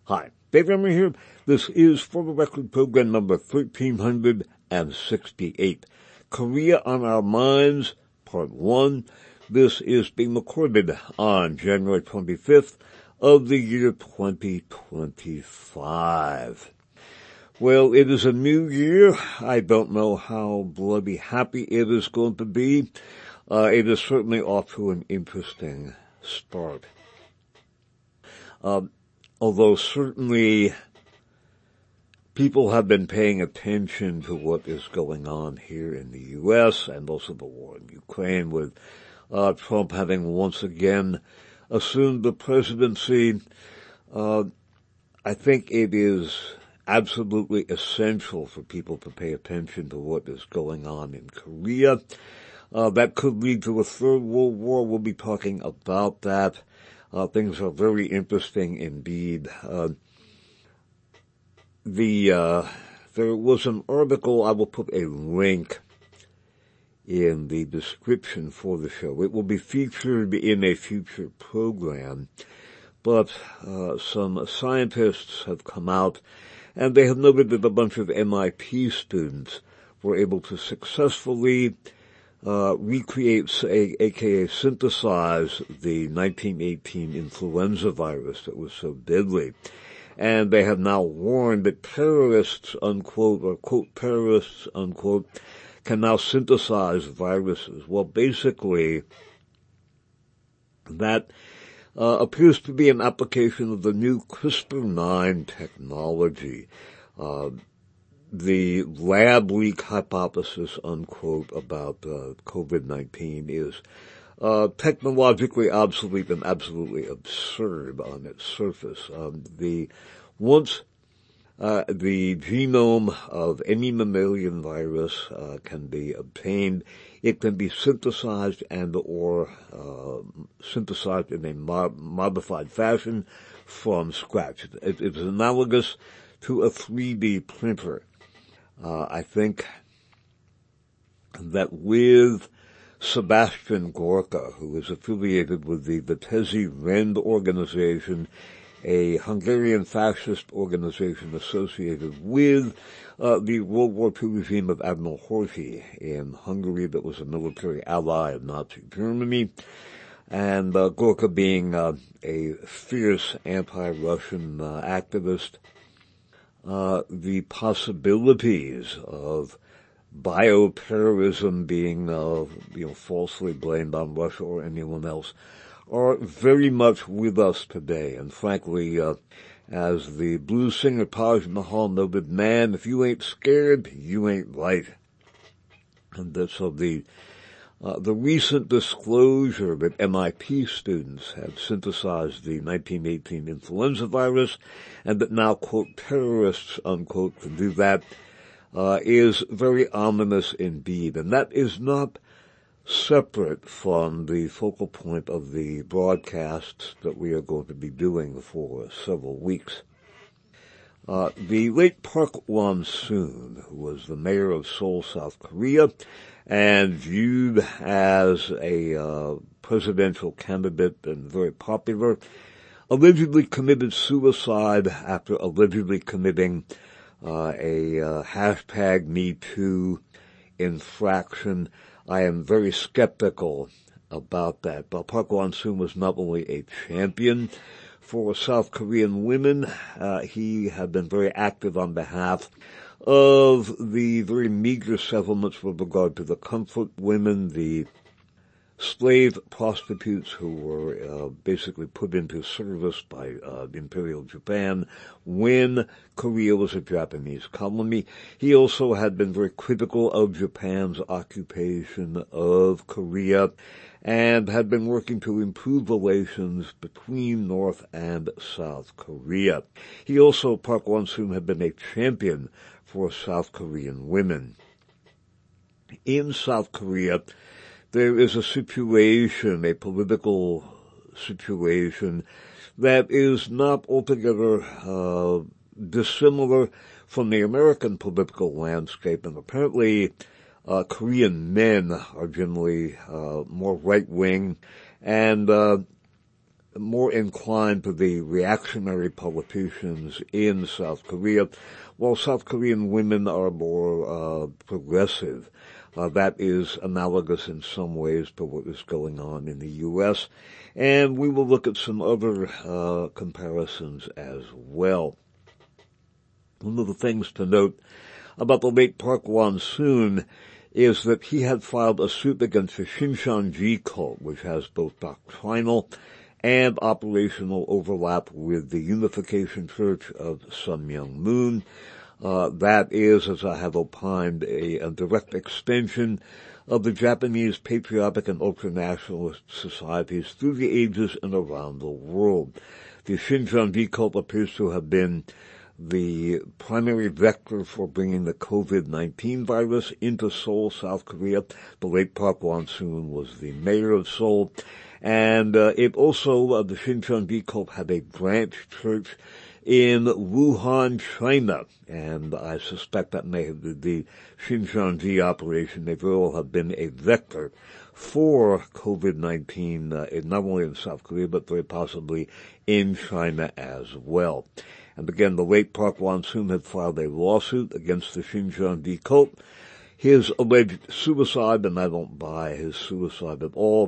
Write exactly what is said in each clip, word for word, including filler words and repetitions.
Hi, Dave Emory here. This is For the Record program number thirteen sixty-eight. Korea on Our Minds, Part one. This is being recorded on January twenty-fifth of the year twenty twenty-five. Well, it is a new year. I don't know how bloody happy it is going to be. Uh, it is certainly off to an interesting start. Um, although certainly people have been paying attention to what is going on here in the U S and also the war in Ukraine, with uh, Trump having once again assumed the presidency. Uh, I think it is absolutely essential for people to pay attention to what is going on in Korea. Uh, that could lead to a third world war. We'll be talking about that. Uh, things are very interesting indeed. Uh, the, uh, there was an article, I will put a link in the description for the show. It will be featured in a future program, but, uh, some scientists have come out and they have noted that a bunch of M I T students were able to successfully Uh, recreates, a, aka synthesize the nineteen eighteen influenza virus that was so deadly. And they have now warned that terrorists, unquote, or quote, terrorists, unquote, can now synthesize viruses. Well, basically, that uh, appears to be an application of the new CRISPR nine technology. Uh, The lab leak hypothesis, unquote, about uh, COVID nineteen is uh, technologically obsolete and absolutely absurd on its surface. Um, the once uh, the genome of any mammalian virus uh, can be obtained, it can be synthesized and or uh, synthesized in a mod- modified fashion from scratch. It, it's analogous to a three D printer. Uh, I think that with Sebastian Gorka, who is affiliated with the Vitezi Rend organization, a Hungarian fascist organization associated with uh, the World War Two regime of Admiral Horthy in Hungary, that was a military ally of Nazi Germany, and uh, Gorka being uh, a fierce anti-Russian uh, activist. Uh, the possibilities of bioterrorism being, uh, you know, falsely blamed on Russia or anyone else are very much with us today. And frankly, uh, as the blues singer Taj Mahal noted, man, if you ain't scared, you ain't right. And that's of the Uh, the recent disclosure that M I T students had synthesized the nineteen eighteen influenza virus and that now, quote, terrorists, unquote, can do that, uh, is very ominous indeed. And that is not separate from the focal point of the broadcasts that we are going to be doing for several weeks. Uh, the late Park Won-soon, who was the mayor of Seoul, South Korea, and viewed as a uh, presidential candidate and very popular, allegedly committed suicide after allegedly committing uh, a uh, hashtag Me Too infraction. I am very skeptical about that. But Park Won-soon was not only a champion for South Korean women, uh, he had been very active on behalf of the very meager settlements with regard to the comfort women, the slave prostitutes who were uh, basically put into service by uh, Imperial Japan when Korea was a Japanese colony. He also had been very critical of Japan's occupation of Korea and had been working to improve relations between North and South Korea. He also, Park Won-soon, had been a champion for South Korean women. In South Korea, there is a situation, a political situation, that is not altogether uh, dissimilar from the American political landscape, and apparently uh, Korean men are generally uh, more right-wing, and uh, more inclined to the reactionary politicians in South Korea, while South Korean women are more uh, progressive. Uh, that is analogous in some ways to what is going on in the U S, and we will look at some other uh, comparisons as well. One of the things to note about the late Park Won-soon is that he had filed a suit against the Shincheonji cult, which has both doctrinal and operational overlap with the Unification Church of Sun Myung Moon. Uh, that is, as I have opined, a, a direct extension of the Japanese patriotic and ultranationalist societies through the ages and around the world. The Shincheonji cult appears to have been the primary vector for bringing the COVID nineteen virus into Seoul, South Korea. The late Park Won-soon was the mayor of Seoul. And uh, it also, uh, the Shincheonji cult had a branch church in Wuhan, China. And I suspect that may have been the Shincheonji operation. They will have been a vector for COVID nineteen, uh, not only in South Korea, but very possibly in China as well. And again, the late Park Won-soon had filed a lawsuit against the Shincheonji cult. His alleged suicide, and I don't buy his suicide at all,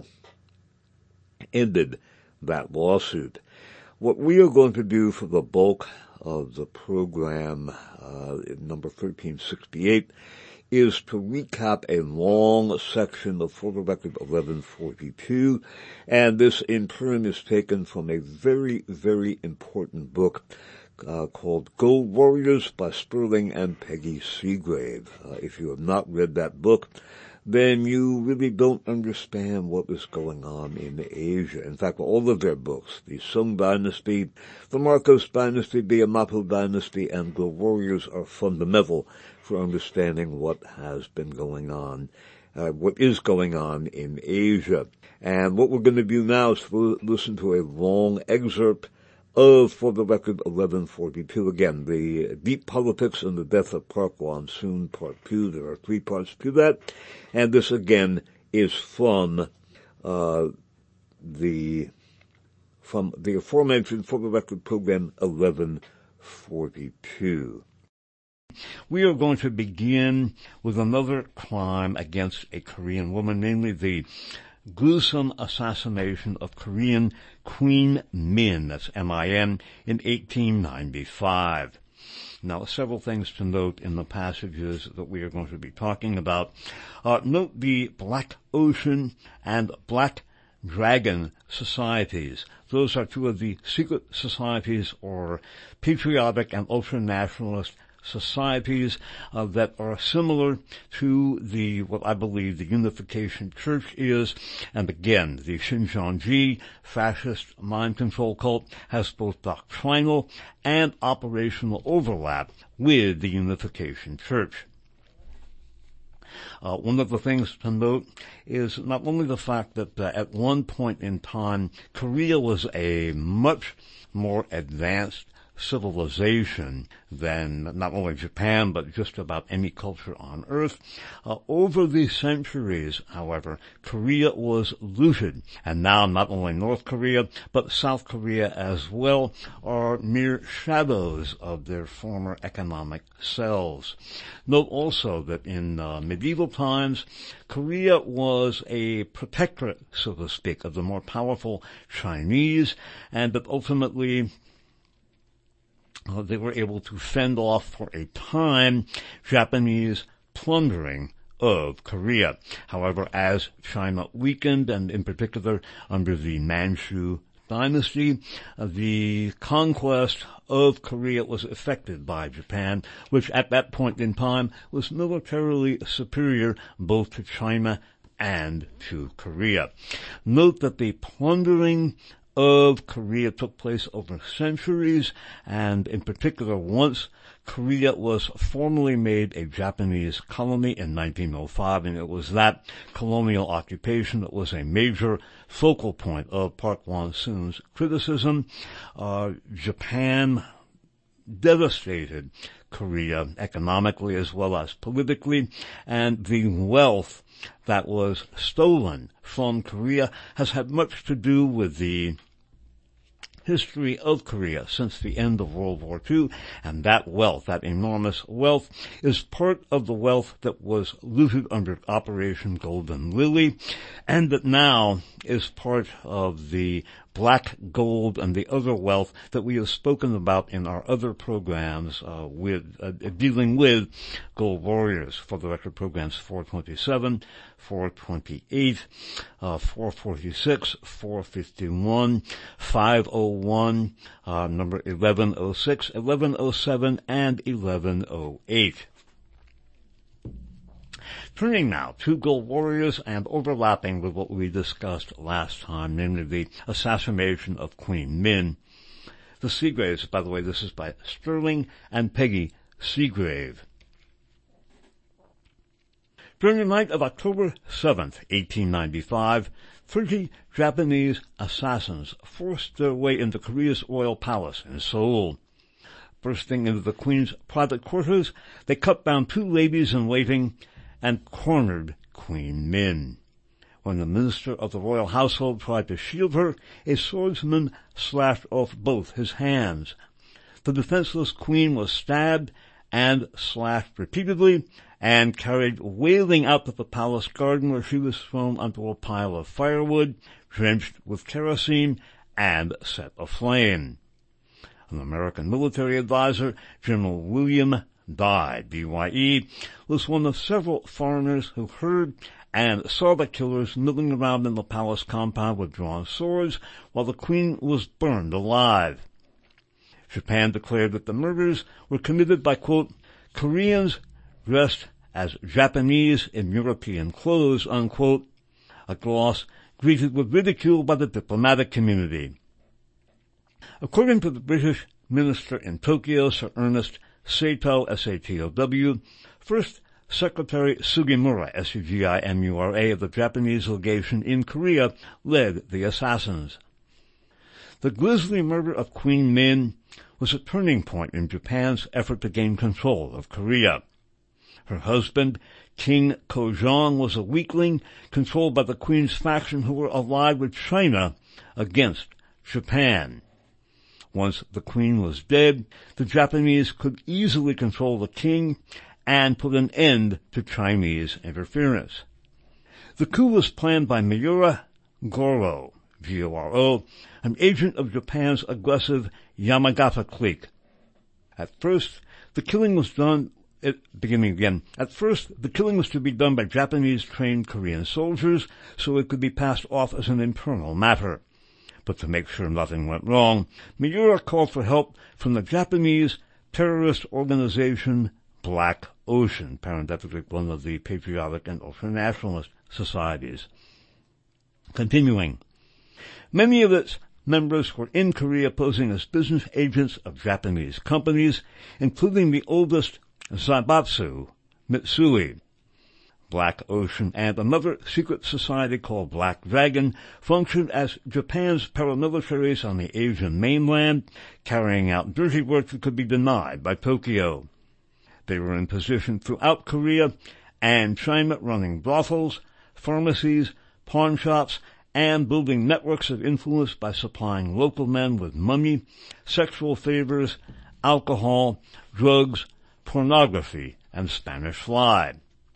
ended that lawsuit. What we are going to do for the bulk of the program, uh, number thirteen sixty-eight, is to recap a long section of For the Record eleven forty-two, and this in turn is taken from a very, very important book Uh, called Gold Warriors by Sterling and Peggy Seagrave. Uh, if you have not read that book, then you really don't understand what is going on in Asia. In fact, all of their books, the Song Dynasty, the Marcos Dynasty, the Yamato Dynasty, and Gold Warriors are fundamental for understanding what has been going on, uh, what is going on in Asia. And what we're going to do now is to listen to a long excerpt of For the Record eleven forty-two. Again, the Deep Politics and the Death of Park Won-soon, Part two. There are three parts to that. And this, again, is from uh the from the aforementioned For the Record program eleven forty-two. We are going to begin with another crime against a Korean woman, namely the gruesome assassination of Korean Queen Min, that's M I N, in eighteen ninety-five. Now, several things to note in the passages that we are going to be talking about. Uh, note the Black Ocean and Black Dragon societies. Those are two of the secret societies or patriotic and ultranationalist societies uh, that are similar to the, what I believe the Unification Church is. And again, the Shincheonji fascist mind control cult has both doctrinal and operational overlap with the Unification Church. Uh, one of the things to note is not only the fact that uh, at one point in time, Korea was a much more advanced civilization than not only Japan, but just about any culture on earth. Uh, over the centuries, however, Korea was looted, and now not only North Korea, but South Korea as well are mere shadows of their former economic selves. Note also that in uh, medieval times, Korea was a protectorate, so to speak, of the more powerful Chinese, and that ultimately Uh, they were able to fend off for a time Japanese plundering of Korea. However, as China weakened, and in particular under the Manchu dynasty, uh, the conquest of Korea was effected by Japan, which at that point in time was militarily superior both to China and to Korea. Note that the plundering of Korea took place over centuries, and in particular once Korea was formally made a Japanese colony in nineteen oh five, and it was that colonial occupation that was a major focal point of Park Won-soon's criticism. Uh, Japan devastated Korea economically as well as politically, and the wealth that was stolen from Korea has had much to do with the history of Korea since the end of World War Two, and that wealth, that enormous wealth, is part of the wealth that was looted under Operation Golden Lily, and that now is part of the black gold and the other wealth that we have spoken about in our other programs uh, with uh, dealing with gold warriors. For the record, programs four twenty-seven, four twenty-eight, uh, four forty-six, four fifty-one, five oh one, uh, number eleven oh six, eleven oh seven, and eleven oh eight. Turning now to gold warriors and overlapping with what we discussed last time, namely the assassination of Queen Min. The Seagraves, by the way, this is by Sterling and Peggy Seagrave. During the night of October seventh, eighteen ninety-five, thirty Japanese assassins forced their way into Korea's royal palace in Seoul. Bursting into the Queen's private quarters, they cut down two ladies-in-waiting and cornered Queen Min. When the minister of the royal household tried to shield her, a swordsman slashed off both his hands. The defenseless queen was stabbed and slashed repeatedly and carried wailing out of the palace garden, where she was thrown onto a pile of firewood, drenched with kerosene, and set aflame. An American military advisor, General William Dye, B Y E, was one of several foreigners who heard and saw the killers milling around in the palace compound with drawn swords while the queen was burned alive. Japan declared that the murders were committed by, quote, Koreans dressed as Japanese in European clothes, unquote, a gloss greeted with ridicule by the diplomatic community. According to the British minister in Tokyo, Sir Ernest Satow, S A T O W, First Secretary Sugimura, S U G I M U R A, of the Japanese legation in Korea, led the assassins. The grisly murder of Queen Min was a turning point in Japan's effort to gain control of Korea. Her husband, King Kojong, was a weakling controlled by the Queen's faction, who were allied with China against Japan. Once the Queen was dead, the Japanese could easily control the king and put an end to Chinese interference. The coup was planned by Miura Goro, G O R O, an agent of Japan's aggressive Yamagata clique. At first, the killing was done, it, beginning again, at first, the killing was to be done by Japanese-trained Korean soldiers, so it could be passed off as an internal matter. But to make sure nothing went wrong, Miura called for help from the Japanese terrorist organization Black Ocean, parenthetically one of the patriotic and ultranationalist societies. Continuing, many of its members were in Korea posing as business agents of Japanese companies, including the oldest Zaibatsu Mitsui. Black Ocean and another secret society called Black Dragon functioned as Japan's paramilitaries on the Asian mainland, carrying out dirty work that could be denied by Tokyo. They were in position throughout Korea and China, running brothels, pharmacies, pawn shops, and building networks of influence by supplying local men with money, sexual favors, alcohol, drugs, pornography, and Spanish fly.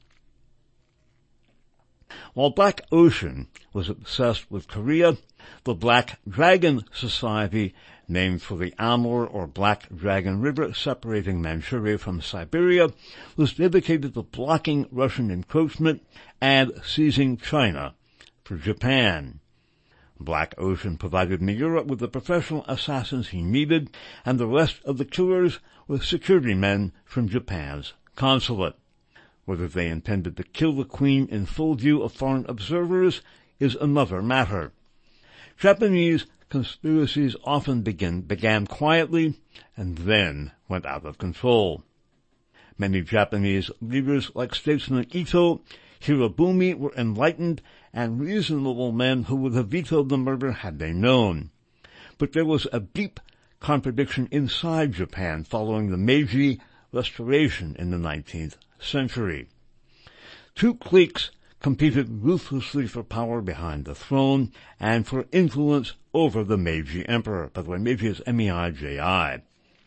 While Black Ocean was obsessed with Korea, the Black Dragon Society, named for the Amur or Black Dragon River separating Manchuria from Siberia, was dedicated to blocking Russian encroachment and seizing China for Japan. Black Ocean provided Miura with the professional assassins he needed, and the rest of the killers were security men from Japan's consulate. Whether they intended to kill the Queen in full view of foreign observers is another matter. Japanese conspiracies often begin, began quietly and then went out of control. Many Japanese leaders like statesman Ito Hirobumi were enlightened and reasonable men who would have vetoed the murder had they known. But there was a deep contradiction inside Japan following the Meiji Restoration in the nineteenth century. Two cliques competed ruthlessly for power behind the throne and for influence over the Meiji Emperor. By the way, Meiji is M E I J I.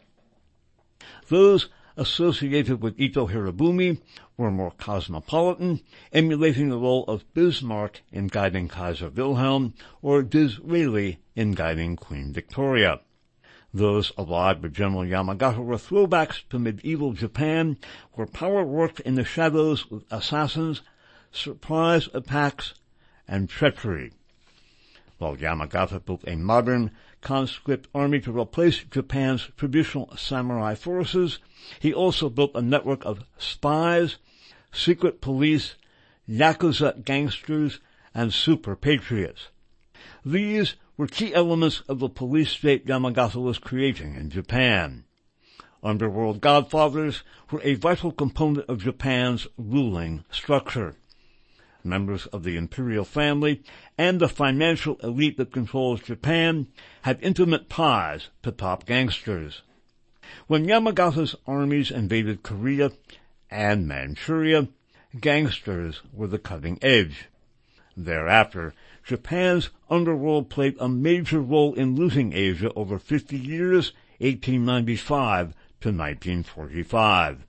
Those associated with Ito Hirobumi were more cosmopolitan, emulating the role of Bismarck in guiding Kaiser Wilhelm or Disraeli in guiding Queen Victoria. Those allied with General Yamagata were throwbacks to medieval Japan, where power worked in the shadows with assassins, surprise attacks, and treachery. While Yamagata built a modern, conscript army to replace Japan's traditional samurai forces, he also built a network of spies, secret police, yakuza gangsters, and super patriots. These were key elements of the police state Yamagata was creating in Japan. Underworld godfathers were a vital component of Japan's ruling structure. Members of the imperial family and the financial elite that controls Japan had intimate ties to top gangsters. When Yamagata's armies invaded Korea and Manchuria, gangsters were the cutting edge. Thereafter, Japan's underworld played a major role in looting Asia over fifty years, eighteen ninety-five to nineteen forty-five.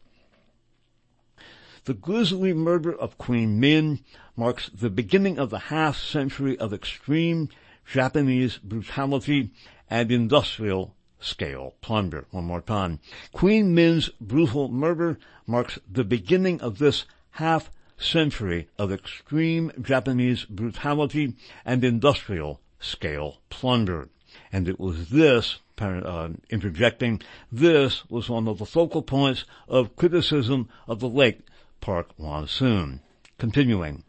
The grisly murder of Queen Min marks the beginning of the half-century of extreme Japanese brutality and industrial-scale plunder. One more time. Queen Min's brutal murder marks the beginning of this half-century of extreme Japanese brutality and industrial-scale plunder. And it was this, uh, interjecting, this was one of the focal points of criticism of the late Park Hwan-soon. Continuing.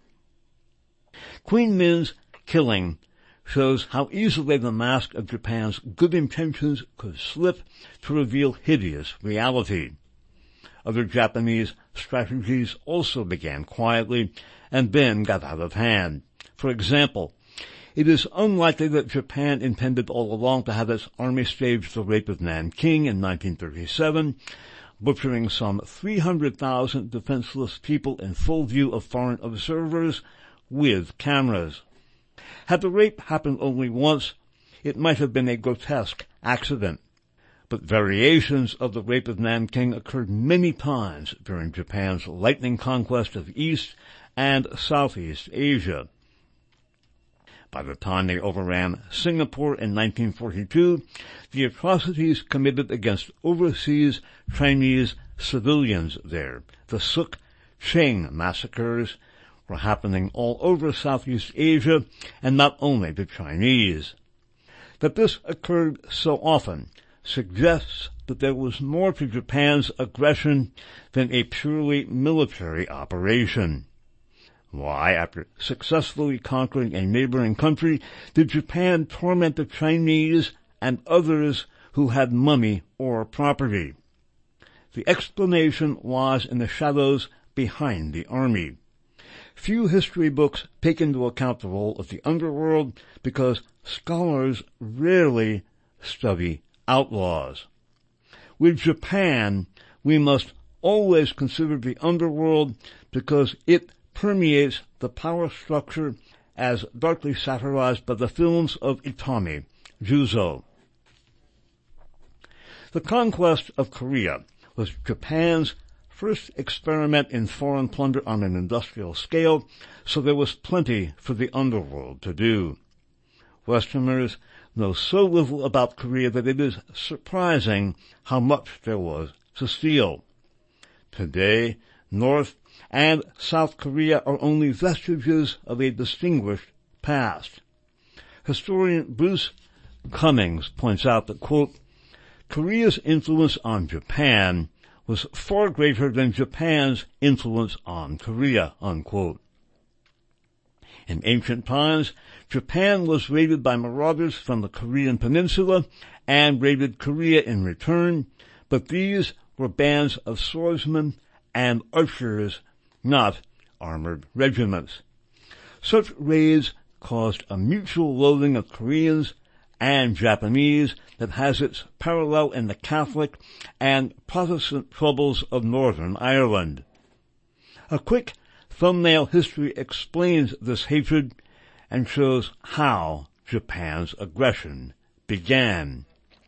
Queen Min's killing shows how easily the mask of Japan's good intentions could slip to reveal hideous reality. Other Japanese strategies also began quietly and then got out of hand. For example, it is unlikely that Japan intended all along to have its army stage the rape of Nanking in nineteen thirty-seven, butchering some three hundred thousand defenseless people in full view of foreign observers with cameras. Had the rape happened only once, it might have been a grotesque accident. But variations of the rape of Nanking occurred many times during Japan's lightning conquest of East and Southeast Asia. By the time they overran Singapore in nineteen forty-two, the atrocities committed against overseas Chinese civilians there, the Suk Ching massacres, were happening all over Southeast Asia and not only the Chinese. That this occurred so often suggests that there was more to Japan's aggression than a purely military operation. Why, after successfully conquering a neighboring country, did Japan torment the Chinese and others who had money or property? The explanation lies in the shadows behind the army. Few history books take into account the role of the underworld because scholars rarely study outlaws. With Japan, we must always consider the underworld because it permeates the power structure as darkly satirized by the films of Itami Juzo. The conquest of Korea was Japan's first experiment in foreign plunder on an industrial scale, so there was plenty for the underworld to do. Westerners know so little about Korea that it is surprising how much there was to steal. Today, North and South Korea are only vestiges of a distinguished past. Historian Bruce Cummings points out that, quote, Korea's influence on Japan was far greater than Japan's influence on Korea, unquote. In ancient times, Japan was raided by marauders from the Korean peninsula and raided Korea in return, but these were bands of swordsmen and archers, not armored regiments. Such raids caused a mutual loathing of Koreans and Japanese that has its parallel in the Catholic and Protestant troubles of Northern Ireland. A quick Thumbnail history explains this hatred and shows how Japan's aggression began.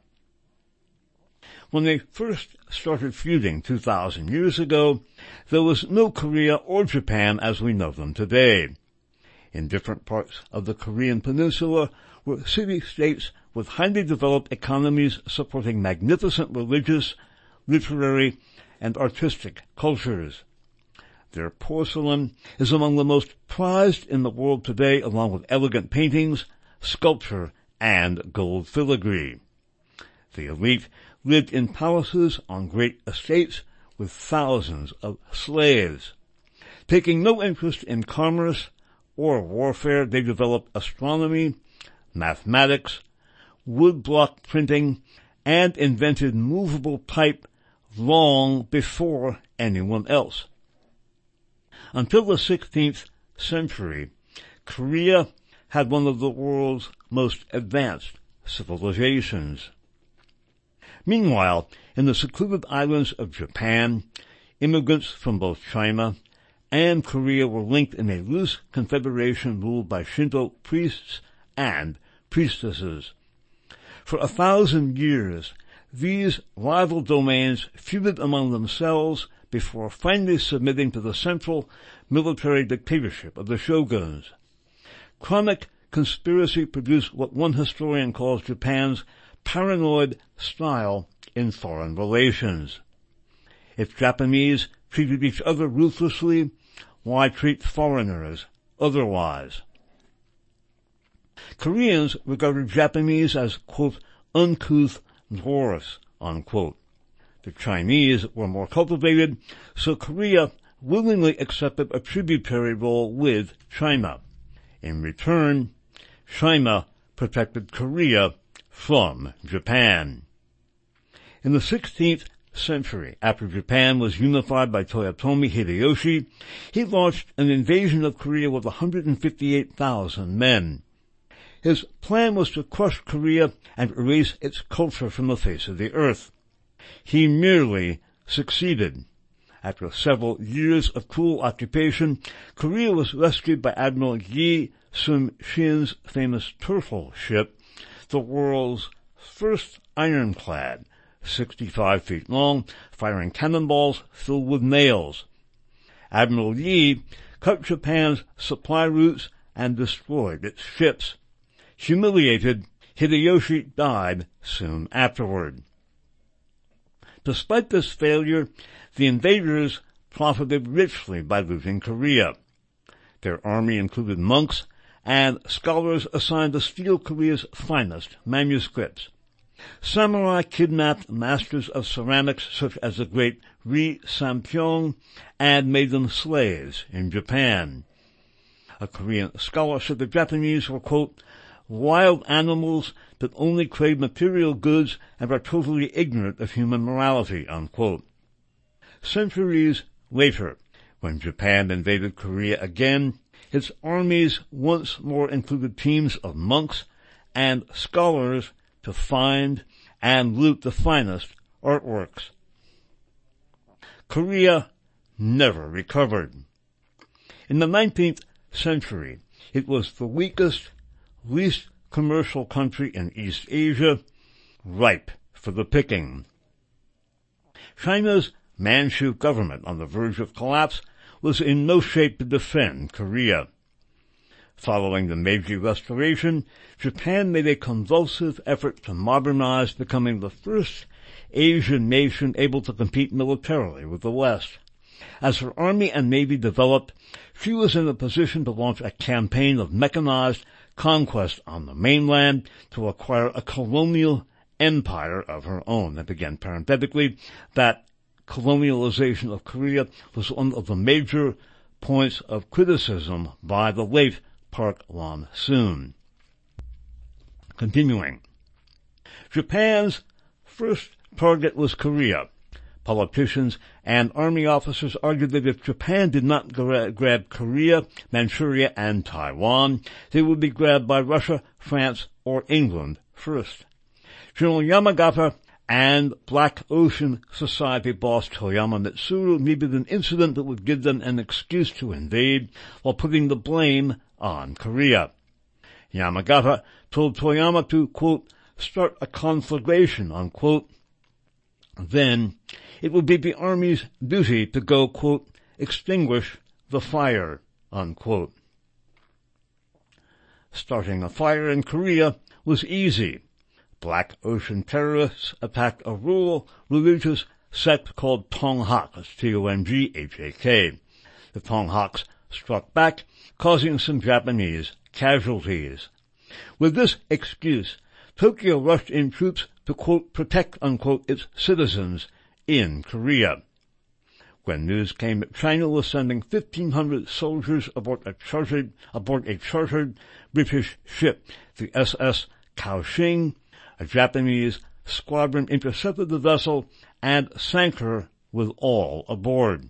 When they first started feuding two thousand years ago, there was no Korea or Japan as we know them today. In different parts of the Korean peninsula were city-states with highly developed economies supporting magnificent religious, literary, and artistic cultures. Their porcelain is among the most prized in the world today, along with elegant paintings, sculpture, and gold filigree. The elite lived in palaces on great estates with thousands of slaves. Taking no interest in commerce or warfare, they developed astronomy, mathematics, woodblock printing, and invented movable type long before anyone else. Until the sixteenth century, Korea had one of the world's most advanced civilizations. Meanwhile, in the secluded islands of Japan, immigrants from both China and Korea were linked in a loose confederation ruled by Shinto priests and priestesses. For a thousand years, these rival domains feuded among themselves before finally submitting to the central military dictatorship of the shoguns. Chronic conspiracy produced what one historian calls Japan's paranoid style in foreign relations. If Japanese treated each other ruthlessly, why treat foreigners otherwise? Koreans regarded Japanese as, quote, uncouth dwarfs, unquote. The Chinese were more cultivated, so Korea willingly accepted a tributary role with China. In return, China protected Korea from Japan. In the sixteenth century, after Japan was unified by Toyotomi Hideyoshi, he launched an invasion of Korea with one hundred fifty-eight thousand men. His plan was to crush Korea and erase its culture from the face of the earth. He merely succeeded. After several years of cruel occupation, Korea was rescued by Admiral Yi Sun-shin's famous Turtle ship, the world's first ironclad, sixty-five feet long, firing cannonballs filled with nails. Admiral Yi cut Japan's supply routes and destroyed its ships. Humiliated, Hideyoshi died soon afterward. Despite this failure, the invaders profited richly by losing Korea. Their army included monks and scholars assigned to steal Korea's finest manuscripts. Samurai kidnapped masters of ceramics such as the great Ri Sampyeong and made them slaves in Japan. A Korean scholar said the Japanese were, quote, wild animals that only crave material goods and are totally ignorant of human morality, unquote. Centuries later, when Japan invaded Korea again, its armies once more included teams of monks and scholars to find and loot the finest artworks. Korea never recovered. In the nineteenth century, it was the weakest, least commercial country in East Asia, ripe for the picking. China's Manchu government, on the verge of collapse, was in no shape to defend Korea. Following the Meiji Restoration, Japan made a convulsive effort to modernize, becoming the first Asian nation able to compete militarily with the West. As her army and navy developed, she was in a position to launch a campaign of mechanized conquest on the mainland to acquire a colonial empire of her own. And again, parenthetically, that colonialization of Korea was one of the major points of criticism by the late Park Lam-soon. Continuing. Japan's first target was Korea. Politicians and army officers argued that if Japan did not gra- grab Korea, Manchuria, and Taiwan, they would be grabbed by Russia, France, or England first. General Yamagata and Black Ocean Society boss Toyama Mitsuru needed an incident that would give them an excuse to invade while putting the blame on Korea. Yamagata told Toyama to, quote, start a conflagration, unquote. Then it would be the Army's duty to go, quote, extinguish the fire, unquote. Starting a fire in Korea was easy. Black Ocean terrorists attacked a rural religious sect called Tonghak, that's T O N G H A K. The Tonghaks struck back, causing some Japanese casualties. With this excuse, Tokyo rushed in troops to, quote, protect, unquote, its citizens in Korea. When news came that China was sending fifteen hundred soldiers aboard a chartered, aboard a chartered British ship, the S S Kaohsiung, a Japanese squadron intercepted the vessel and sank her with all aboard.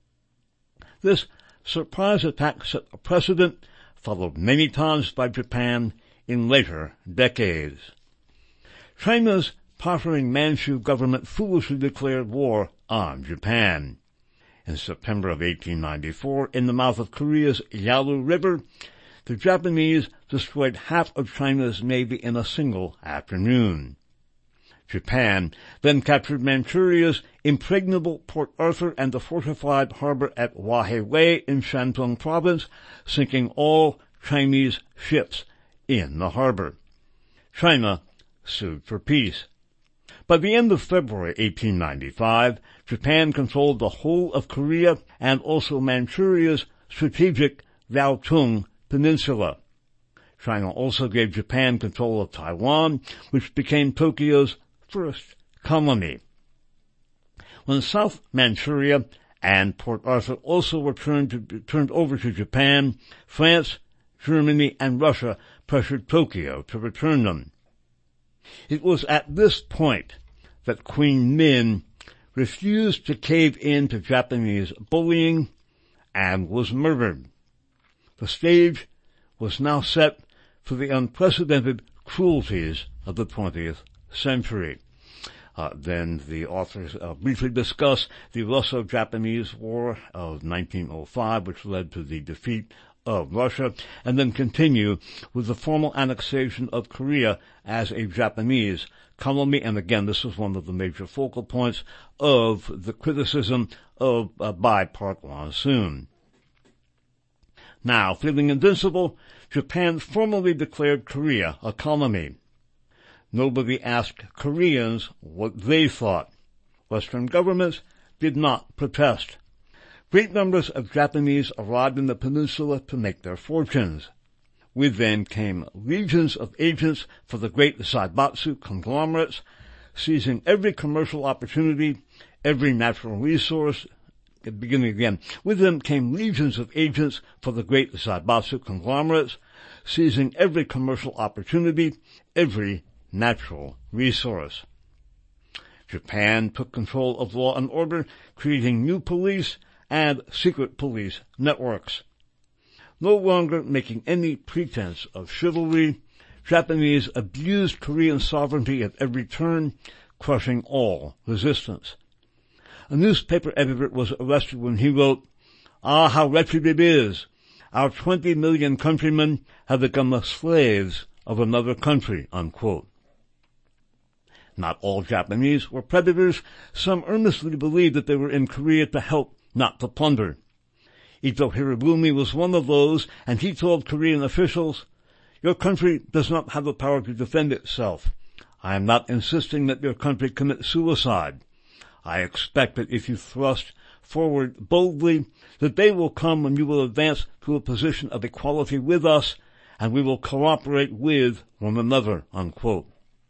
This surprise attack set a precedent, followed many times by Japan in later decades. China's tottering Manchu government foolishly declared war on Japan. In September of eighteen ninety-four, in the mouth of Korea's Yalu River, the Japanese destroyed half of China's navy in a single afternoon. Japan then captured Manchuria's impregnable Port Arthur and the fortified harbor at Wahewei in Shandong province, sinking all Chinese ships in the harbor. China sued for peace. By the end of February eighteen ninety-five, Japan controlled the whole of Korea and also Manchuria's strategic Liaotung Peninsula. China also gave Japan control of Taiwan, which became Tokyo's first colony. When South Manchuria and Port Arthur also were turned, to, turned over to Japan, France, Germany, and Russia pressured Tokyo to return them. It was at this point that Queen Min refused to cave in to Japanese bullying and was murdered. The stage was now set for the unprecedented cruelties of the twentieth century. Uh, then the authors uh, briefly discuss the Russo-Japanese War of nineteen oh five, which led to the defeat of Russia, and then continue with the formal annexation of Korea as a Japanese colony. And again, this was one of the major focal points of the criticism of uh, by Park Hwa-soon. Now, feeling invincible, Japan formally declared Korea a colony. Nobody asked Koreans what they thought. Western governments did not protest. Great numbers of Japanese arrived in the peninsula to make their fortunes. With them came legions of agents for the great Zaibatsu conglomerates, seizing every commercial opportunity, every natural resource. Beginning again. With them came legions of agents for the great Zaibatsu conglomerates, seizing every commercial opportunity, every natural resource. Japan took control of law and order, creating new police and secret police networks. No longer making any pretense of chivalry, Japanese abused Korean sovereignty at every turn, crushing all resistance. A newspaper editor was arrested when he wrote, "Ah, how wretched it is! Our twenty million countrymen have become the slaves of another country," unquote. Not all Japanese were predators. Some earnestly believed that they were in Korea to help, not to plunder. Ito Hirobumi was one of those, and he told Korean officials, "Your country does not have the power to defend itself. I am not insisting that your country commit suicide. I expect that if you thrust forward boldly, that they will come and you will advance to a position of equality with us, and we will cooperate with one another," unquote.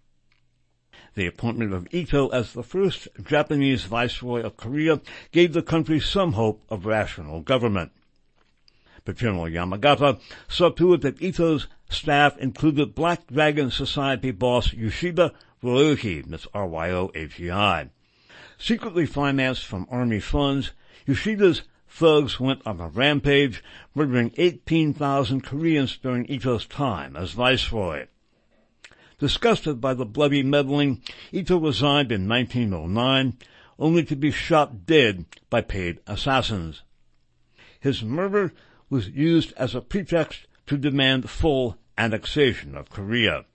The appointment of Ito as the first Japanese viceroy of Korea gave the country some hope of rational government. But General Yamagata saw to it that Ito's staff included Black Dragon Society boss Yoshida Ryohei, that's R Y O H E I. Secretly financed from army funds, Yoshida's thugs went on a rampage, murdering eighteen thousand Koreans during Ito's time as viceroy. Disgusted by the bloody meddling, Ito resigned in nineteen oh nine, only to be shot dead by paid assassins. His murder was used as a pretext to demand full annexation of Korea.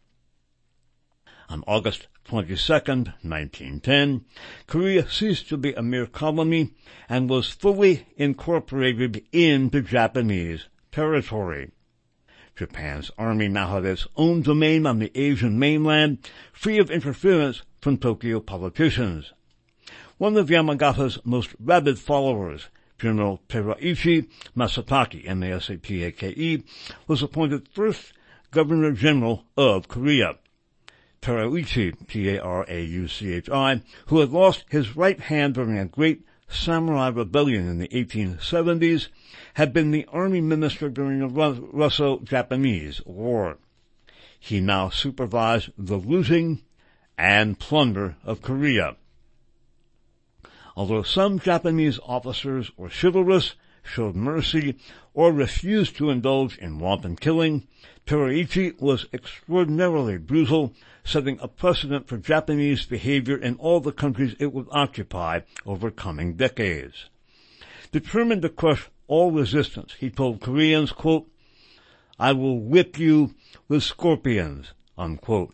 On August twenty-second, nineteen ten, Korea ceased to be a mere colony and was fully incorporated into Japanese territory. Japan's army now had its own domain on the Asian mainland, free of interference from Tokyo politicians. One of Yamagata's most rabid followers, General Teraichi Masatake, M A S A T A K E, was appointed first Governor-General of Korea. Terauchi, T A R A U C H I, who had lost his right hand during a great samurai rebellion in the eighteen seventies, had been the army minister during the Russo-Japanese War. He now supervised the looting and plunder of Korea. Although some Japanese officers were chivalrous, showed mercy, or refused to indulge in wanton killing, Teraichi was extraordinarily brutal, setting a precedent for Japanese behavior in all the countries it would occupy over coming decades. Determined to crush all resistance, he told Koreans, quote, "I will whip you with scorpions," unquote.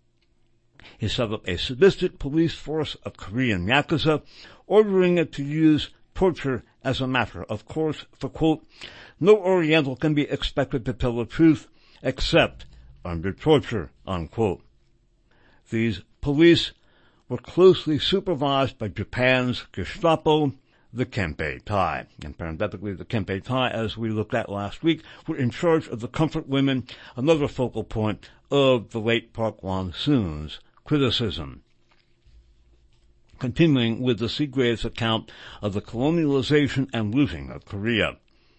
He set up a sadistic police force of Korean Yakuza, ordering it to use torture as a matter of course, for, quote, "No Oriental can be expected to tell the truth except under torture," unquote. These police were closely supervised by Japan's Gestapo, the Kempeitai. And parenthetically, the Kempeitai, as we looked at last week, were in charge of the comfort women, another focal point of the late Park Won-soon's criticism. Continuing with the Seagraves account of the colonialization and looting of Korea.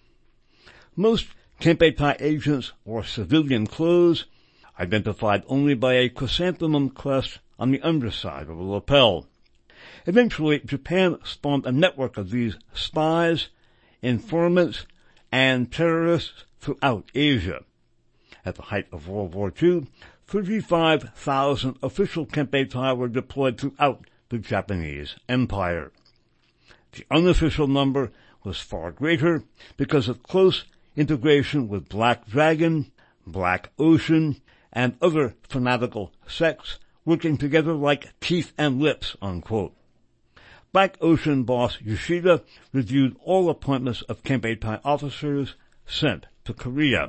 Most Kempeitai agents wore civilian clothes, identified only by a chrysanthemum crest on the underside of a lapel. Eventually, Japan spawned a network of these spies, informants, and terrorists throughout Asia. At the height of World War Two, thirty-five thousand official Kempeitai were deployed throughout the Japanese Empire. The unofficial number was far greater because of close integration with Black Dragon, Black Ocean, and other fanatical sects working together like teeth and lips, unquote. Black Ocean boss Yoshida reviewed all appointments of Kempeitai officers sent to Korea.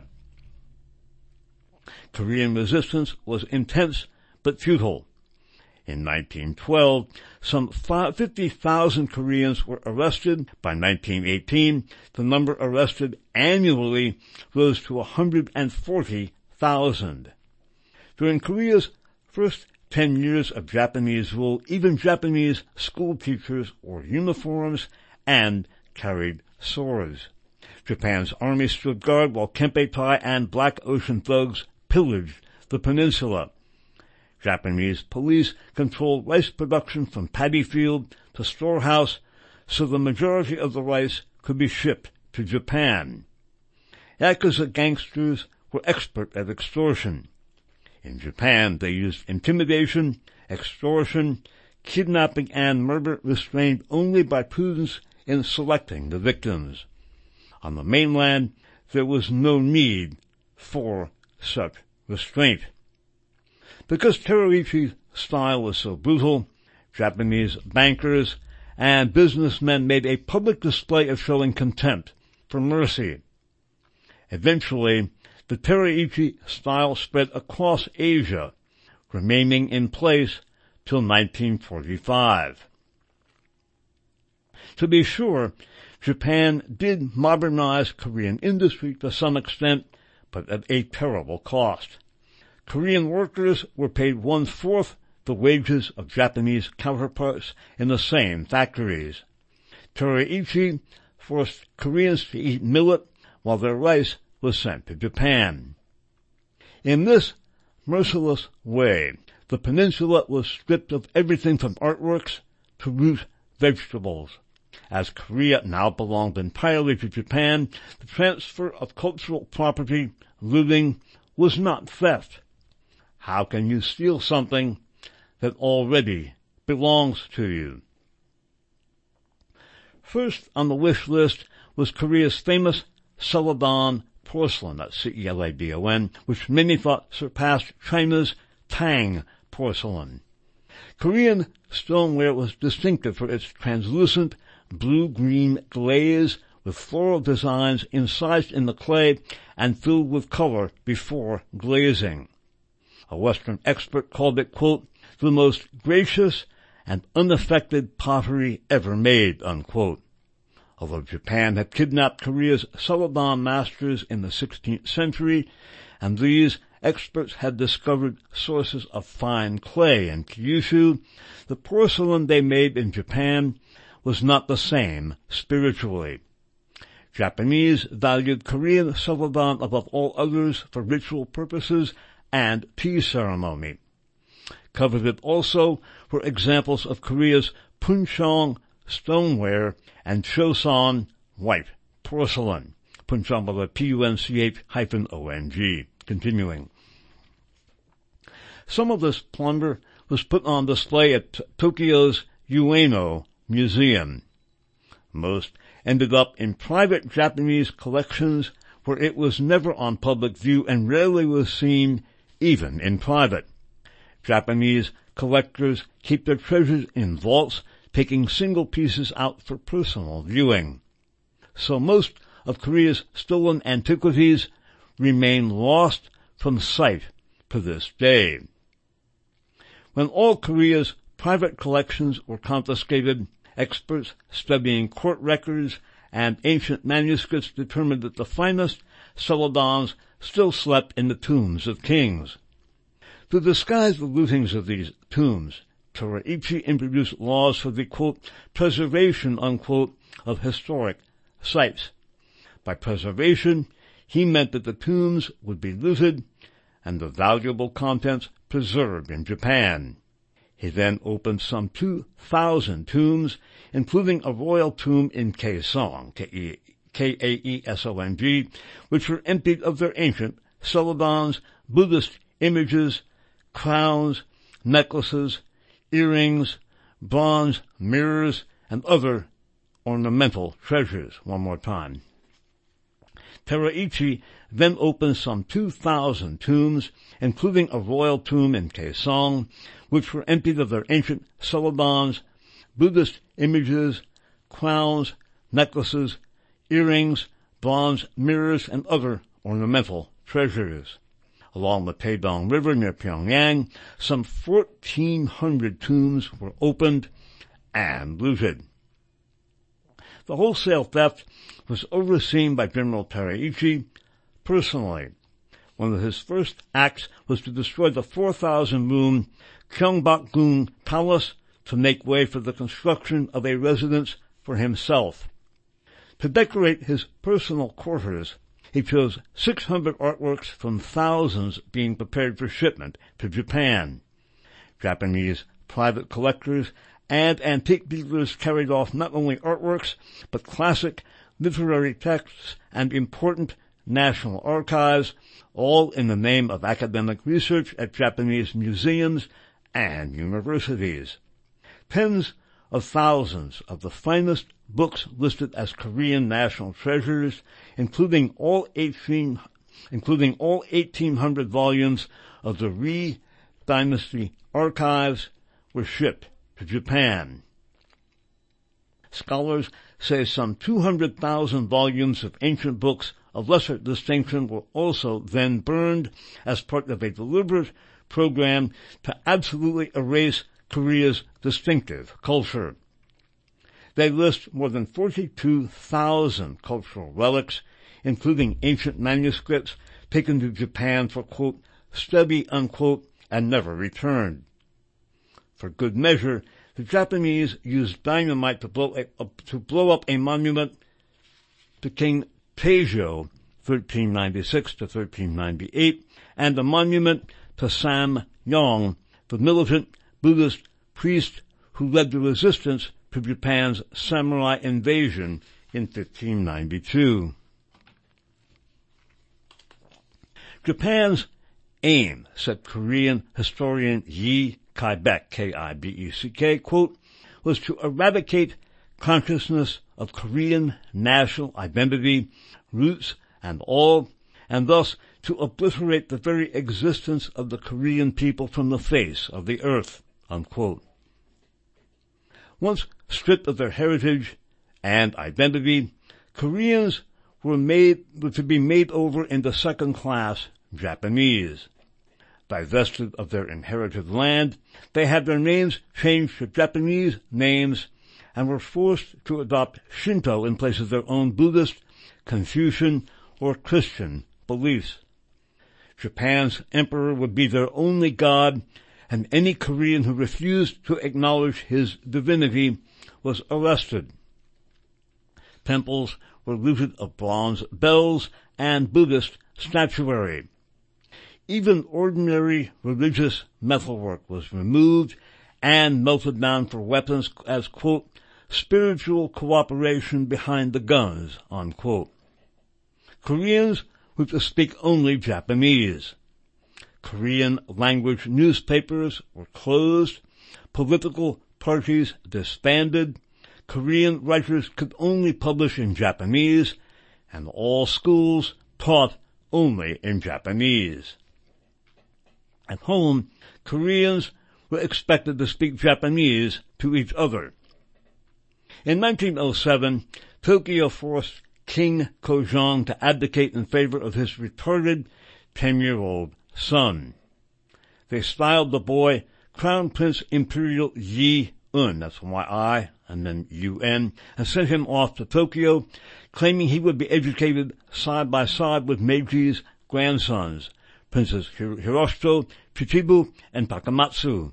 Korean resistance was intense but futile. In nineteen twelve, some fifty thousand Koreans were arrested. By nineteen eighteen, the number arrested annually rose to one hundred forty thousand. During Korea's first ten years of Japanese rule, even Japanese school teachers wore uniforms and carried swords. Japan's army stood guard while Kempeitai and Black Ocean thugs pillaged the peninsula. Japanese police controlled rice production from paddy field to storehouse, so the majority of the rice could be shipped to Japan. Yakuza gangsters were expert at extortion. In Japan, they used intimidation, extortion, kidnapping, and murder restrained only by prudence in selecting the victims. On the mainland, there was no need for such restraint. Because Teraichi's style was so brutal, Japanese bankers and businessmen made a public display of showing contempt for mercy. Eventually, the Teraichi style spread across Asia, remaining in place till nineteen forty-five. To be sure, Japan did modernize Korean industry to some extent, but at a terrible cost. Korean workers were paid one-fourth the wages of Japanese counterparts in the same factories. Teraichi forced Koreans to eat millet while their rice was sent to Japan. In this merciless way, the peninsula was stripped of everything from artworks to root vegetables. As Korea now belonged entirely to Japan, the transfer of cultural property, looting, was not theft. How can you steal something that already belongs to you? First on the wish list was Korea's famous Celadon porcelain, that's C E L A D O N, which many thought surpassed China's Tang porcelain. Korean stoneware was distinctive for its translucent blue-green glaze with floral designs incised in the clay and filled with color before glazing. A Western expert called it, quote, the most gracious and unaffected pottery ever made, unquote. Although Japan had kidnapped Korea's Celadon masters in the sixteenth century, and these experts had discovered sources of fine clay in Kyushu, the porcelain they made in Japan was not the same spiritually. Japanese valued Korean Celadon above all others for ritual purposes and tea ceremony. Coveted also were examples of Korea's Puncheong stoneware and Choson white porcelain. Puncheong with a P U N C H hyphen O N G. Continuing. Some of this plunder was put on display at Tokyo's Ueno Museum. Most ended up in private Japanese collections where it was never on public view and rarely was seen even in private. Japanese collectors keep their treasures in vaults, taking single pieces out for personal viewing. So most of Korea's stolen antiquities remain lost from sight to this day. When all Korea's private collections were confiscated, experts studying court records and ancient manuscripts determined that the finest Celadons still slept in the tombs of kings. To disguise the lootings of these tombs, Teraichi introduced laws for the, quote, preservation, unquote, of historic sites. By preservation, he meant that the tombs would be looted and the valuable contents preserved in Japan. He then opened some two thousand tombs, including a royal tomb in Kaesong, K A E S O N G, which were emptied of their ancient celadons, Buddhist images, crowns, necklaces, earrings, bronze mirrors, and other ornamental treasures. One more time. Teraichi then opened some two thousand tombs, including a royal tomb in Kaesong, which were emptied of their ancient celadons, Buddhist images, crowns, necklaces, earrings, bronze mirrors, and other ornamental treasures. Along the Taedong River near Pyongyang, some fourteen hundred tombs were opened and looted. The wholesale theft was overseen by General Teraichi personally. One of his first acts was to destroy the four thousand room Gyeongbokgung Palace to make way for the construction of a residence for himself. To decorate his personal quarters, he chose six hundred artworks from thousands being prepared for shipment to Japan. Japanese private collectors and antique dealers carried off not only artworks, but classic literary texts and important national archives, all in the name of academic research at Japanese museums and universities. Tens of thousands of the finest books listed as Korean national treasures, including all eighteen, including all eighteen hundred volumes of the Ri Dynasty archives, were shipped to Japan. Scholars say some two hundred thousand volumes of ancient books of lesser distinction were also then burned as part of a deliberate program to absolutely erase Korea's distinctive culture. They list more than forty-two thousand cultural relics, including ancient manuscripts taken to Japan for, quote, study, unquote, and never returned. For good measure, the Japanese used dynamite to blow, a, uh, to blow up a monument to King Taejo, thirteen ninety-six to thirteen ninety-eight, and a monument to Sam Yong, the militant Buddhist priest who led the resistance to Japan's samurai invasion in fifteen ninety-two. Japan's aim, said Korean historian Yi Kai-beck, K I B E C K, quote, was to eradicate consciousness of Korean national identity, roots, and all, and thus to obliterate the very existence of the Korean people from the face of the earth, unquote. Once stripped of their heritage and identity, Koreans were made were to be made over into second-class Japanese. Divested of their inherited land, they had their names changed to Japanese names and were forced to adopt Shinto in place of their own Buddhist, Confucian, or Christian beliefs. Japan's emperor would be their only god, and any Korean who refused to acknowledge his divinity was arrested. Temples were looted of bronze bells and Buddhist statuary. Even ordinary religious metalwork was removed and melted down for weapons as, quote, spiritual cooperation behind the guns, unquote. Koreans were to speak only Japanese. Korean language newspapers were closed, political parties disbanded, Korean writers could only publish in Japanese, and all schools taught only in Japanese. At home, Koreans were expected to speak Japanese to each other. In nineteen oh seven, Tokyo forced King Kojong to abdicate in favor of his retarded ten-year-old son. They styled the boy Crown Prince Imperial Yi-un, that's Y I and then U N, and sent him off to Tokyo, claiming he would be educated side by side with Meiji's grandsons, Princes Hiroshito, Chichibu, and Takamatsu.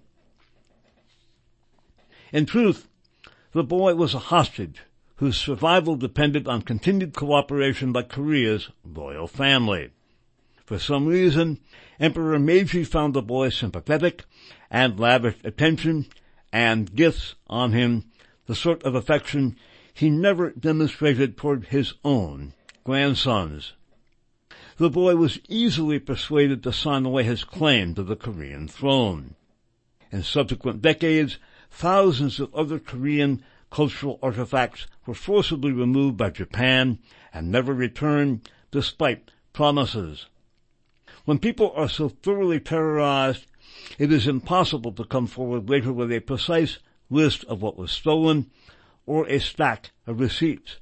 In truth, the boy was a hostage whose survival depended on continued cooperation by Korea's royal family. For some reason, Emperor Meiji found the boy sympathetic and lavished attention and gifts on him, the sort of affection he never demonstrated toward his own grandsons. The boy was easily persuaded to sign away his claim to the Korean throne. In subsequent decades, thousands of other Korean cultural artifacts were forcibly removed by Japan and never returned, despite promises. When people are so thoroughly terrorized, it is impossible to come forward later with a precise list of what was stolen or a stack of receipts.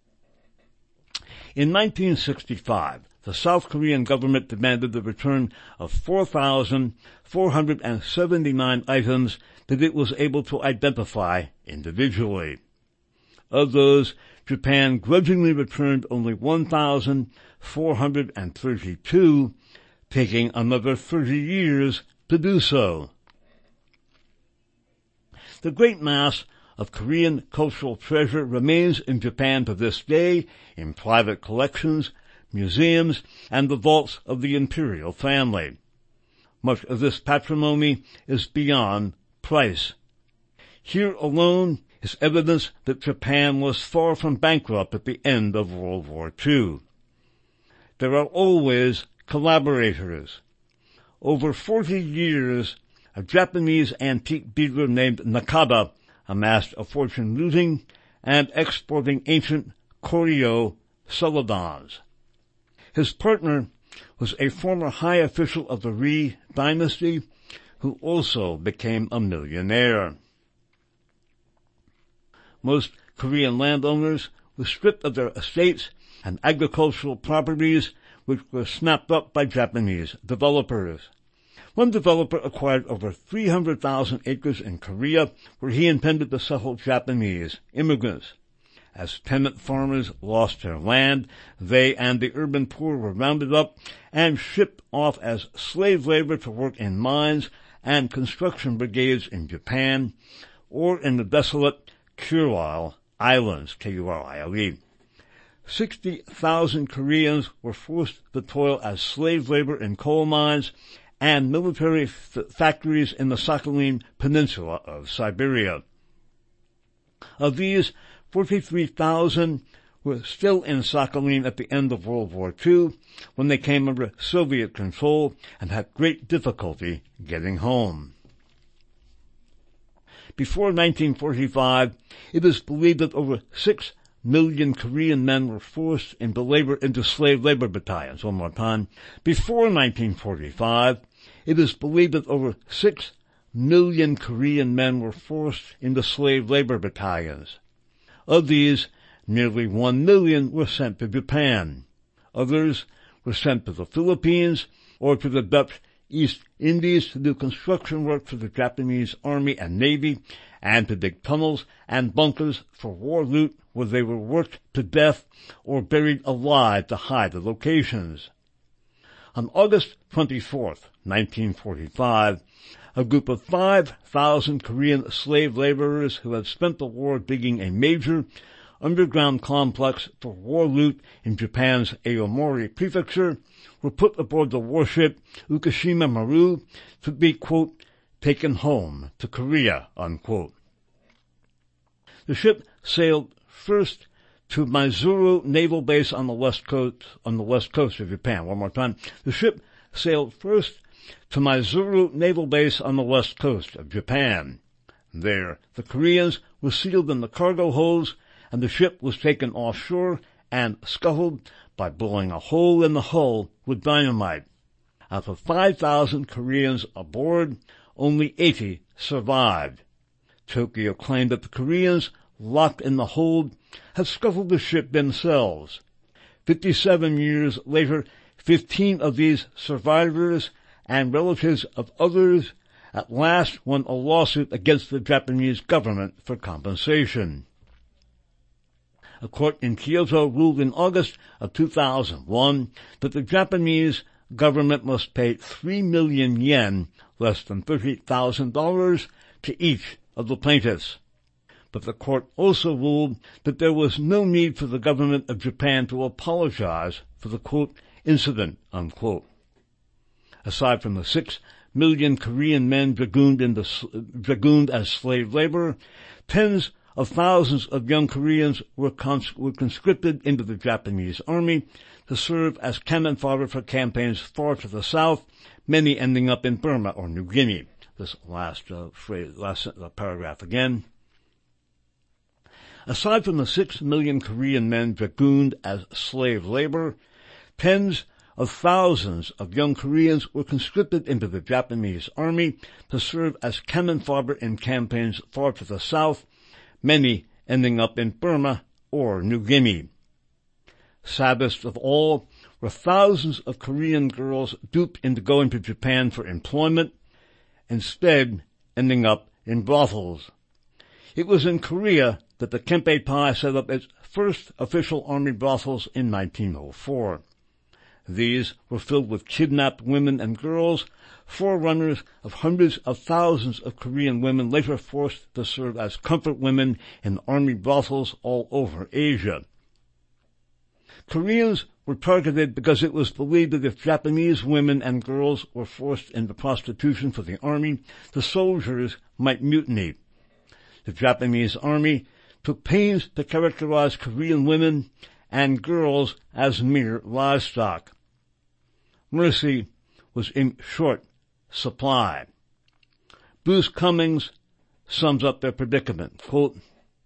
In nineteen sixty-five, the South Korean government demanded the return of four thousand four hundred seventy-nine items that it was able to identify individually. Of those, Japan grudgingly returned only one thousand four hundred thirty-two, taking another thirty years to do so. The great mass of Korean cultural treasure remains in Japan to this day in private collections, museums, and the vaults of the imperial family. Much of this patrimony is beyond price. Here alone is evidence that Japan was far from bankrupt at the end of World War Two. There are always collaborators. Over forty years, a Japanese antique dealer named Nakada amassed a fortune looting and exporting ancient Koryo celadons. His partner was a former high official of the Ri dynasty who also became a millionaire. Most Korean landowners were stripped of their estates and agricultural properties, which were snapped up by Japanese developers. One developer acquired over three hundred thousand acres in Korea, where he intended to settle Japanese immigrants. As tenant farmers lost their land, they and the urban poor were rounded up and shipped off as slave labor to work in mines and construction brigades in Japan, or in the desolate Kurile Islands, K U R I L E. Sixty thousand Koreans were forced to toil as slave labor in coal mines and military f- factories in the Sakhalin Peninsula of Siberia. Of these, forty-three thousand were still in Sakhalin at the end of World War Two when they came under Soviet control and had great difficulty getting home. Before nineteen forty-five, it is believed that over six million Korean men were forced into labor, into slave labor battalions. One more time. Before nineteen forty-five, it is believed that over six million Korean men were forced into slave labor battalions. Of these, nearly one million were sent to Japan. Others were sent to the Philippines or to the Dutch East Indies to do construction work for the Japanese Army and Navy, and to dig tunnels and bunkers for war loot where they were worked to death or buried alive to hide the locations. On August twenty-fourth, nineteen forty-five, a group of five thousand Korean slave laborers who had spent the war digging a major underground complex for war loot in Japan's Aomori prefecture were put aboard the warship Ukashima Maru to be, quote, taken home to Korea, unquote. The ship sailed first to Maizuru Naval Base on the west coast, on the west coast of Japan. One more time. The ship sailed first to Maizuru Naval Base on the west coast of Japan. There, the Koreans were sealed in the cargo holds, and the ship was taken offshore and scuttled by blowing a hole in the hull with dynamite. Out of five thousand Koreans aboard, only eighty survived. Tokyo claimed that the Koreans locked in the hold had scuttled the ship themselves. Fifty-seven years later, fifteen of these survivors and relatives of others at last won a lawsuit against the Japanese government for compensation. A court in Kyoto ruled in August of two thousand one that the Japanese government must pay three million yen, less than thirty thousand dollars, to each of the plaintiffs. But the court also ruled that there was no need for the government of Japan to apologize for the, quote, incident, unquote. Aside from the six million Korean men dragooned, into, dragooned as slave labor, tens of thousands of young Koreans were, cons- were conscripted into the Japanese army to serve as cannon fodder for campaigns far to the south, many ending up in Burma or New Guinea. This last uh, phrase, last uh, paragraph again. Aside from the six million Korean men dragooned as slave labor, tens of thousands of young Koreans were conscripted into the Japanese army to serve as cannon fodder in campaigns far to the south, many ending up in Burma or New Guinea. Saddest of all were thousands of Korean girls duped into going to Japan for employment, instead ending up in brothels. It was in Korea that the Kempeipai set up its first official army brothels in nineteen oh four. These were filled with kidnapped women and girls, forerunners of hundreds of thousands of Korean women later forced to serve as comfort women in army brothels all over Asia. Koreans were targeted because it was believed that if Japanese women and girls were forced into prostitution for the army, the soldiers might mutiny. The Japanese army took pains to characterize Korean women and girls as mere livestock. Mercy was in short supply. Bruce Cummings sums up their predicament, quote,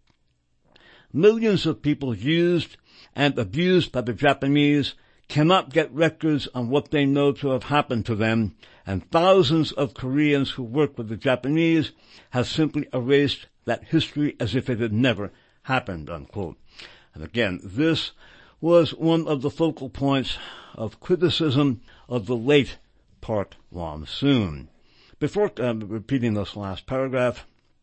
millions of people used and abused by the Japanese cannot get records on what they know to have happened to them, and thousands of Koreans who work with the Japanese have simply erased that history as if it had never happened, unquote. And again, this was one of the focal points of criticism of the late Park Won-soon. Before uh, repeating this last paragraph,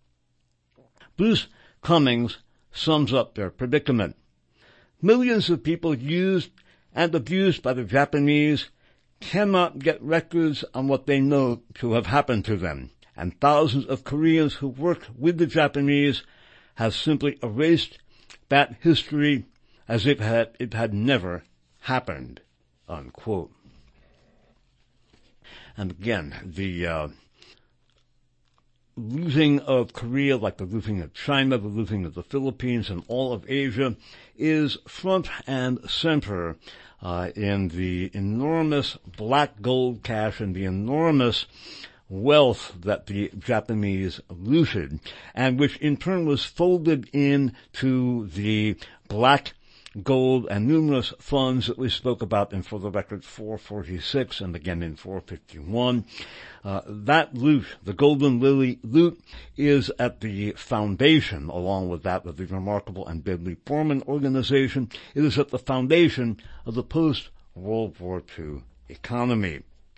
Bruce Cummings sums up their predicament. Millions of people used and abused by the Japanese cannot get records on what they know to have happened to them, and thousands of Koreans who worked with the Japanese have simply erased that history as if it had, it had never happened, unquote. And again, the uh, losing of Korea, like the losing of China, the losing of the Philippines, and all of Asia, is front and center uh, in the enormous black gold cache and the enormous wealth that the Japanese looted, and which in turn was folded into the black gold and numerous funds that we spoke about in, for the record, four forty-six and again in four fifty-one. Uh, that loot, the Golden Lily loot, is at the foundation, along with that of the remarkable and deadly Foreman organization. It is at the foundation of the post-World War Two economy.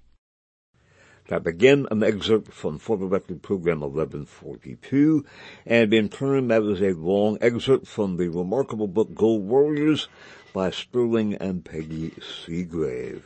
That began an excerpt from For the Record Program eleven forty-two, and in turn that was a long excerpt from the remarkable book Gold Warriors by Sterling and Peggy Seagrave.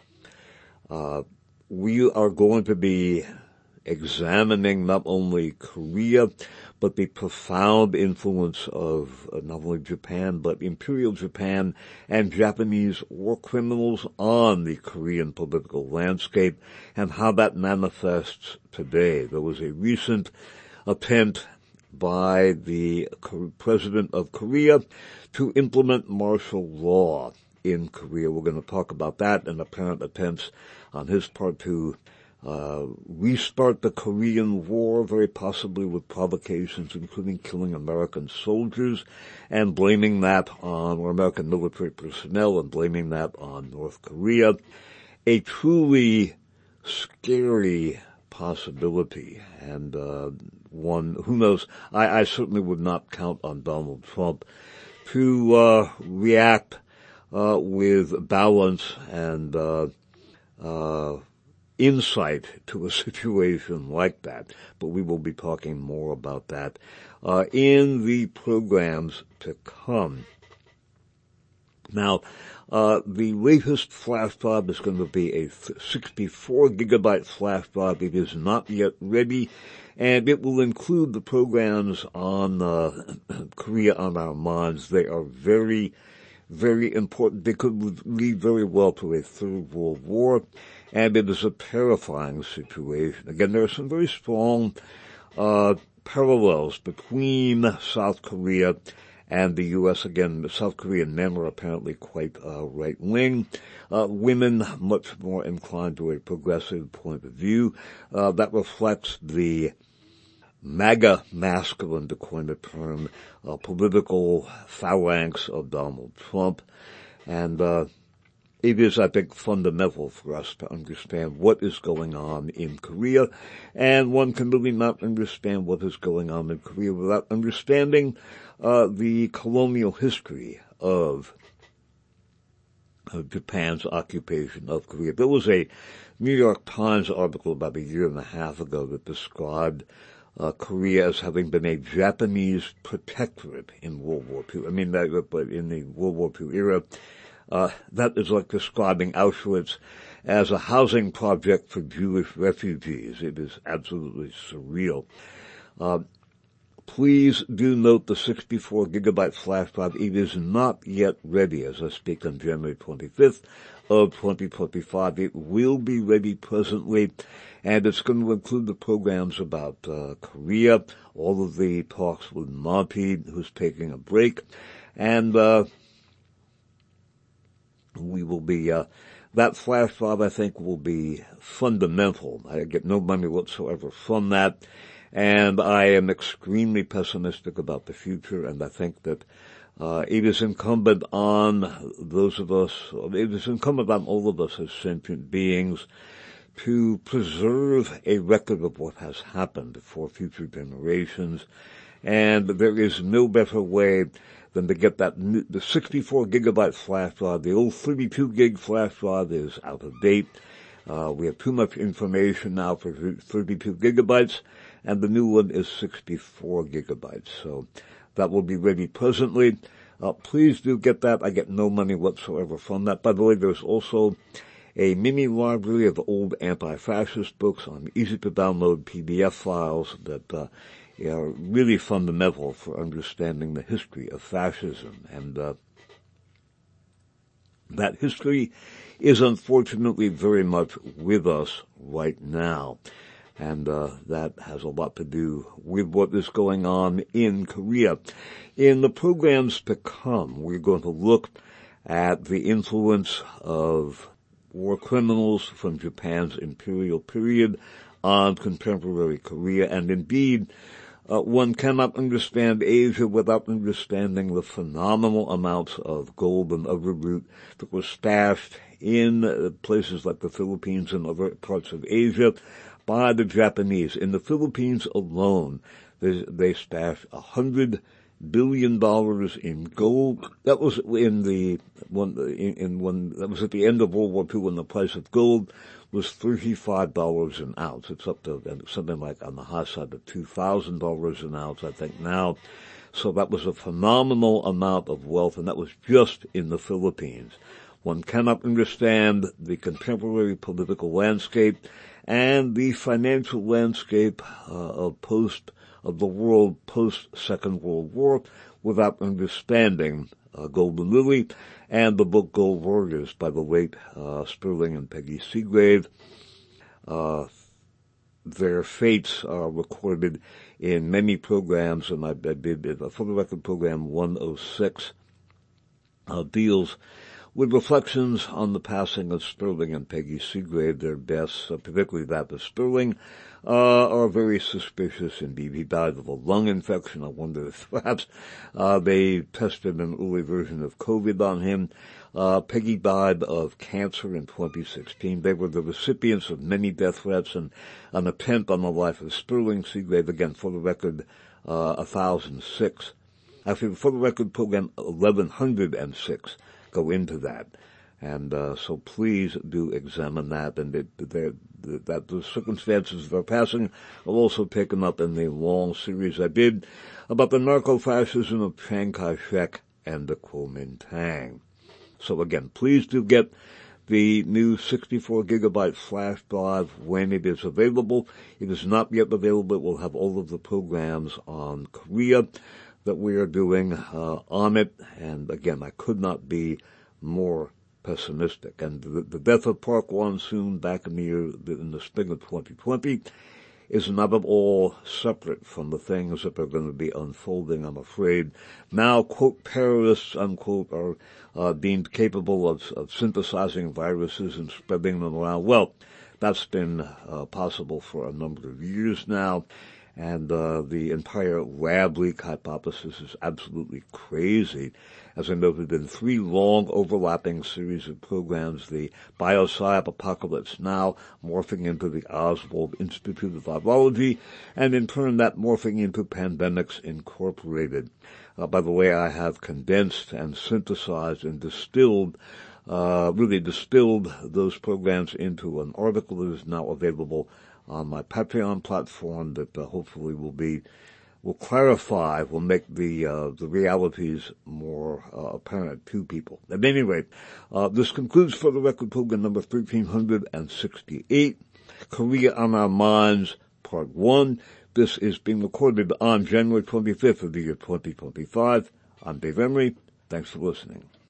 Uh, we are going to be examining not only Korea, but the profound influence of uh, not only Japan, but Imperial Japan and Japanese war criminals on the Korean political landscape and how that manifests today. There was a recent attempt by the president of Korea to implement martial law in Korea. We're going to talk about that and apparent attempts on his part to Uh, restart the Korean War, very possibly with provocations, including killing American soldiers, and blaming that on, or American military personnel, and blaming that on North Korea. A truly scary possibility, and uh, one, who knows, I, I certainly would not count on Donald Trump to uh, react uh, with balance and uh, uh insight to a situation like that, but we will be talking more about that uh, in the programs to come. Now, uh, the latest flash drive is going to be a sixty-four gigabyte flash drive. It is not yet ready, and it will include the programs on uh, Korea on Our Minds. They are very, very important. They could lead very well to a third world war. And it is a terrifying situation. Again, there are some very strong uh parallels between South Korea and the U S. Again, South Korean men are apparently quite uh, right-wing. Uh, women much more inclined to a progressive point of view. Uh, that reflects the MAGA masculine, to coin a term, uh, political phalanx of Donald Trump. And uh It is, I think, fundamental for us to understand what is going on in Korea, and one can really not understand what is going on in Korea without understanding uh, the colonial history of, of Japan's occupation of Korea. There was a New York Times article about a year and a half ago that described uh, Korea as having been a Japanese protectorate in World War Two. I mean, that, but in the World War Two era. Uh, that is like describing Auschwitz as a housing project for Jewish refugees. It is absolutely surreal. Uh, please do note the sixty-four gigabyte flash drive. It is not yet ready as I speak on January twenty-fifth of twenty twenty-five. It will be ready presently, and it's going to include the programs about uh, Korea, all of the talks with Monty, who's taking a break, and uh we will be, uh, that flash drive, I think, will be fundamental. I get no money whatsoever from that, and I am extremely pessimistic about the future, and I think that, uh, it is incumbent on those of us, it is incumbent on all of us as sentient beings to preserve a record of what has happened for future generations, and there is no better way than to get that new, the sixty-four gigabyte flash drive. The old thirty-two gig flash drive is out of date. Uh, we have too much information now for thirty-two gigabytes, and the new one is sixty-four gigabytes. So that will be ready presently. Uh, please do get that. I get no money whatsoever from that. By the way, there's also a mini library of old anti-fascist books on easy to download P D F files that, uh, are really fundamental for understanding the history of fascism. And uh, that history is unfortunately very much with us right now. And uh, that has a lot to do with what is going on in Korea. In the programs to come, we're going to look at the influence of war criminals from Japan's imperial period on contemporary Korea. And indeed, uh, one cannot understand Asia without understanding the phenomenal amounts of gold and other loot that was stashed in uh, places like the Philippines and other parts of Asia by the Japanese. In the Philippines alone, they, they stashed a hundred billion dollars in gold. That was in the one in, in one that was at the end of World War Two when the price of gold was thirty-five dollars an ounce. It's up to something like on the high side of two thousand dollars an ounce, I think now. So that was a phenomenal amount of wealth, and that was just in the Philippines. One cannot understand the contemporary political landscape and the financial landscape uh, of post of the world post Second World War without understanding uh, Golden Lily and the book Gold Warriors by the late uh, Sterling and Peggy Seagrave. Uh, their fates are recorded in many programs, and I, I did a For the Record program one oh six uh, deals with reflections on the passing of Sterling and Peggy Seagrave. Their deaths, uh, particularly that of Sterling, uh, are very suspicious indeed. He died of a lung infection. I wonder if perhaps uh, they tested an early version of COVID on him. Uh, Peggy died of cancer in twenty sixteen. They were the recipients of many death threats and an attempt on the life of Sterling Seagrave. Again, For the Record, uh, one thousand six. Actually, For the Record program eleven oh six. Go into that, and uh, so please do examine that. And it, that the circumstances of their passing are also taken up in the long series I did about the narco-fascism of Chiang Kai-shek and the Kuomintang. So again, please do get the new sixty-four gigabyte flash drive when it is available. It is not yet available. It will have all of the programs on Korea that we are doing uh, on it, and again, I could not be more pessimistic. And the, the death of Park Won-soon back in the year, in the spring of twenty twenty, is not at all separate from the things that are going to be unfolding, I'm afraid. Now, quote, terrorists, unquote, are uh, deemed capable of, of synthesizing viruses and spreading them around. Well, that's been uh, possible for a number of years now. And uh, the entire lab leak hypothesis is absolutely crazy. As I noted in three long overlapping series of programs, the BioScience Apocalypse Now morphing into the Oswald Institute of Virology, and in turn that morphing into Pandemics Incorporated. Uh, by the way, I have condensed and synthesized and distilled uh, really distilled those programs into an article that is now available on my Patreon platform that uh, hopefully will be, will clarify, will make the, uh, the realities more uh, apparent to people. At any rate, uh, this concludes For the Record program number thirteen sixty-eight, Korea on Our Minds, Part one. This is being recorded on January twenty-fifth of the year twenty twenty-five. I'm Dave Emery. Thanks for listening.